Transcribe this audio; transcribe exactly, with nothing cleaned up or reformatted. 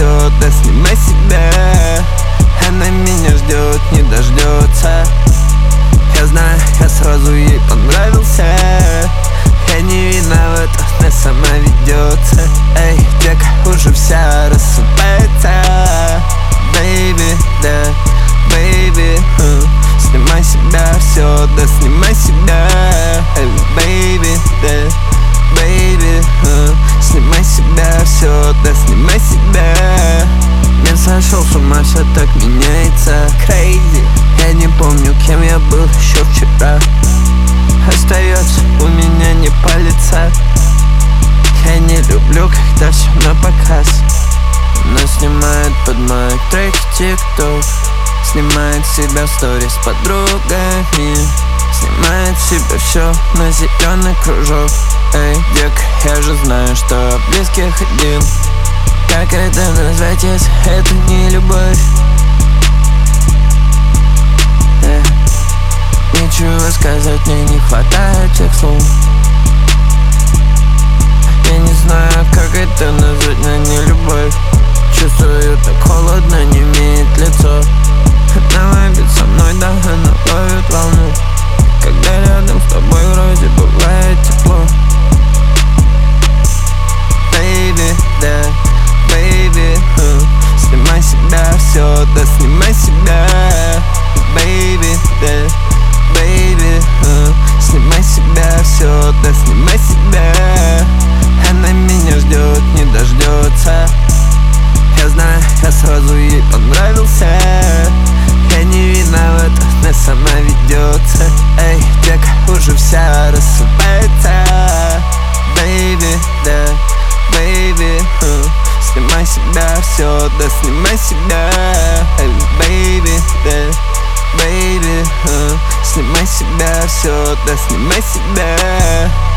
все, да снимай себя. Она меня ждет, не дождется. Я знаю, я сразу ей понравился. Я не виноват, она сама ведется. Эй, дека уже вся рассыпается. Бэйби, да, бэйби, uh. Снимай себя, все, да снимай себя. Эй, бэйби, да, бэйби, uh. Снимай себя, все, да снимай себя. Мир сошел с ума, все так меняется. Crazy. Я не помню, кем я был еще вчера. Остается у меня не палится. Я не люблю, когда все на показ. Но снимает под мои треки тик-ток. Снимает себя в сторис с подругами. Снимает себя все на зеленый кружок. Эй, дека, я же знаю, что близких один. Как это назвать, если это не любовь? Yeah. Ничего сказать, мне не хватает тех слов. Я не знаю, как это назвать, но не любовь. Чувствую, так холодно, не имеет лицо. Она ловит со мной, да, она ловит волну. Когда рядом с тобой вроде бывает тепло. Baby, да, baby, uh. Снимай себя, все, да снимай себя. Baby, да, baby, uh. Снимай себя, все, да снимай себя. Она меня ждет, не дождется. Я знаю, я сразу ей понравился. Я не виноват, она сама ведется. Эй, дека уже вся рассыпается. Baby, да, baby, uh. Снимай себя, все, да снимай себя. Эй, baby, да, baby, uh. Снимай себя, все, да снимай себя.